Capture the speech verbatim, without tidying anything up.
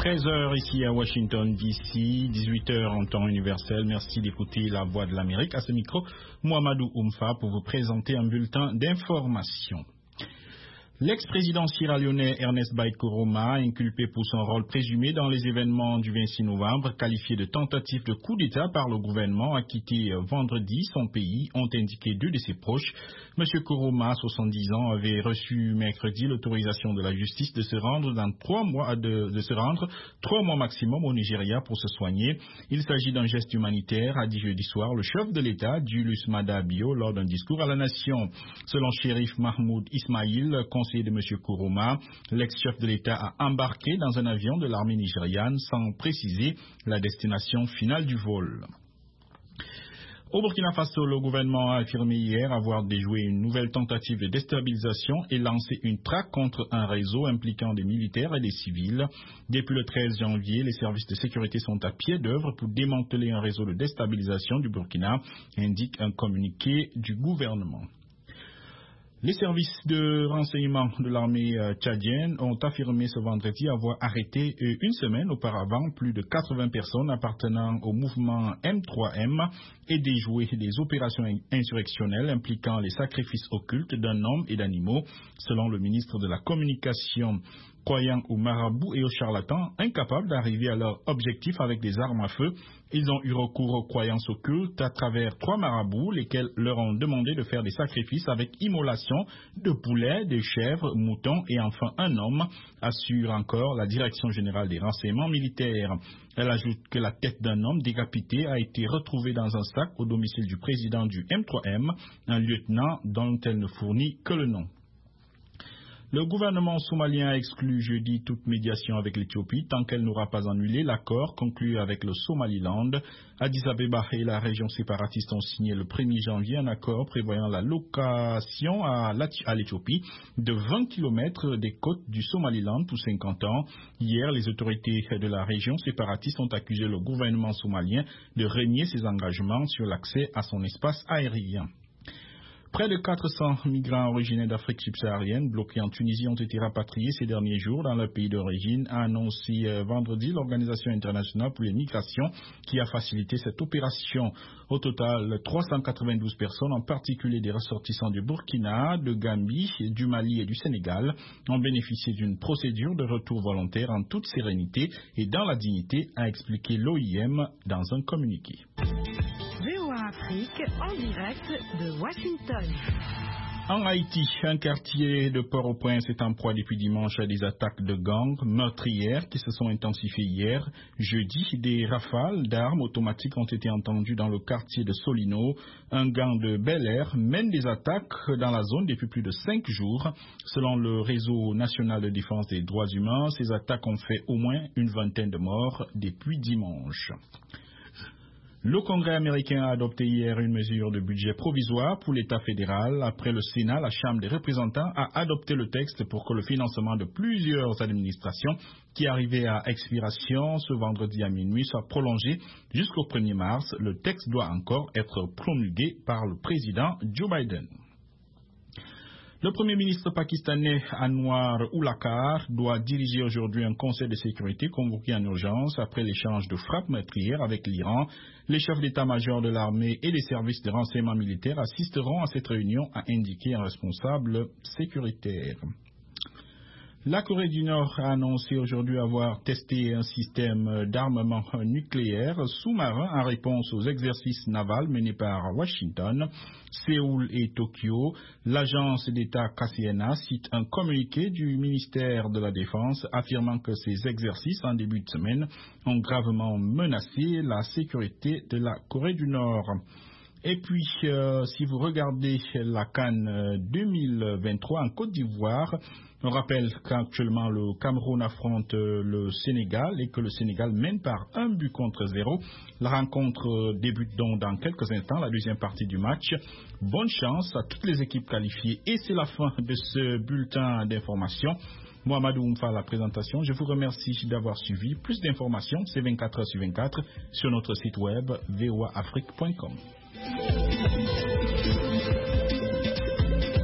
treize heures ici à Washington, D C, dix-huit heures en temps universel. Merci d'écouter la Voix de l'Amérique. À ce micro, Mohamedou Oumfa pour vous présenter un bulletin d'information. L'ex-président sierra-léonais Ernest Bai Koroma, inculpé pour son rôle présumé dans les événements du vingt-six novembre, qualifié de tentative de coup d'État par le gouvernement, a quitté vendredi son pays, ont indiqué deux de ses proches. M. Koroma, soixante-dix ans, avait reçu mercredi l'autorisation de la justice de se rendre dans trois mois, de, de se rendre trois mois maximum au Nigeria pour se soigner. Il s'agit d'un geste humanitaire, a dit jeudi soir le chef de l'État, Julius Maada Bio, lors d'un discours à la nation. Selon shérif Mahmoud Ismail, conseiller de M. Koroma, l'ex-chef de l'État a embarqué dans un avion de l'armée nigériane sans préciser la destination finale du vol. Au Burkina Faso, le gouvernement a affirmé hier avoir déjoué une nouvelle tentative de déstabilisation et lancé une traque contre un réseau impliquant des militaires et des civils. Depuis le treize janvier, les services de sécurité sont à pied d'œuvre pour démanteler un réseau de déstabilisation du Burkina, indique un communiqué du gouvernement. Les services de renseignement de l'armée tchadienne ont affirmé ce vendredi avoir arrêté une semaine auparavant plus de quatre-vingts personnes appartenant au mouvement M trois M et déjoué des opérations insurrectionnelles impliquant les sacrifices occultes d'un homme et d'animaux, selon le ministre de la Communication. Croyant aux marabouts et aux charlatans, incapables d'arriver à leur objectif avec des armes à feu, ils ont eu recours aux croyances occultes à travers trois marabouts, lesquels leur ont demandé de faire des sacrifices avec immolation de poulets, de chèvres, moutons et enfin un homme, assure encore la Direction générale des renseignements militaires. Elle ajoute que la tête d'un homme décapité a été retrouvée dans un sac au domicile du président du M trois M, un lieutenant dont elle ne fournit que le nom. Le gouvernement somalien a exclu jeudi toute médiation avec l'Éthiopie tant qu'elle n'aura pas annulé l'accord conclu avec le Somaliland. Addis Abeba et la région séparatiste ont signé le premier janvier un accord prévoyant la location à l'Éthiopie de vingt kilomètres des côtes du Somaliland pour cinquante ans. Hier, les autorités de la région séparatiste ont accusé le gouvernement somalien de renier ses engagements sur l'accès à son espace aérien. Près de quatre cents migrants originaires d'Afrique subsaharienne bloqués en Tunisie ont été rapatriés ces derniers jours dans leur pays d'origine, a annoncé euh, vendredi l'Organisation internationale pour les migrations qui a facilité cette opération. Au total, trois cent quatre-vingt-douze personnes, en particulier des ressortissants du Burkina, de Gambie, du Mali et du Sénégal, ont bénéficié d'une procédure de retour volontaire en toute sérénité et dans la dignité, a expliqué l'O I M dans un communiqué. V O A Afrique en direct de Washington. En Haïti, un quartier de Port-au-Prince est en proie depuis dimanche à des attaques de gangs meurtrières qui se sont intensifiées hier. Jeudi, des rafales d'armes automatiques ont été entendues dans le quartier de Solino. Un gang de Bel Air mène des attaques dans la zone depuis plus de cinq jours. Selon le réseau national de défense des droits humains, ces attaques ont fait au moins une vingtaine de morts depuis dimanche. Le Congrès américain a adopté hier une mesure de budget provisoire pour l'État fédéral. Après le Sénat, la Chambre des représentants a adopté le texte pour que le financement de plusieurs administrations qui arrivaient à expiration ce vendredi à minuit soit prolongé jusqu'au premier mars. Le texte doit encore être promulgué par le président Joe Biden. Le Premier ministre pakistanais Anwar Ulakar doit diriger aujourd'hui un conseil de sécurité convoqué en urgence après l'échange de frappes meurtrières avec l'Iran. Les chefs d'état-major de l'armée et des services de renseignement militaire assisteront à cette réunion, a indiqué un responsable sécuritaire. La Corée du Nord a annoncé aujourd'hui avoir testé un système d'armement nucléaire sous-marin en réponse aux exercices navals menés par Washington, Séoul et Tokyo. L'agence d'État K C N A cite un communiqué du ministère de la Défense affirmant que ces exercices en début de semaine ont gravement menacé la sécurité de la Corée du Nord. Et puis, euh, si vous regardez la CAN deux mille vingt-trois en Côte d'Ivoire, on rappelle qu'actuellement le Cameroun affronte le Sénégal et que le Sénégal mène par un but contre zéro. La rencontre débute donc dans quelques instants, la deuxième partie du match. Bonne chance à toutes les équipes qualifiées et c'est la fin de ce bulletin d'information. Mohamedou Oumfa à la présentation. Je vous remercie d'avoir suivi. Plus d'informations, c'est vingt-quatre heures sur vingt-quatre sur notre site web v o a afrique point com.